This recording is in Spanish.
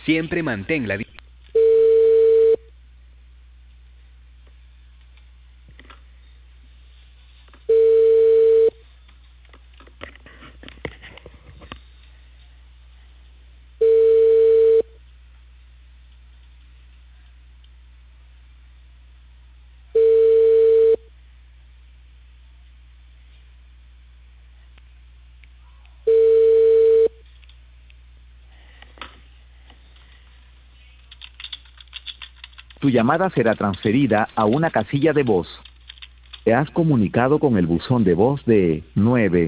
Siempre mantén la... Tu llamada será transferida a una casilla de voz. Te has comunicado con el buzón de voz de 9.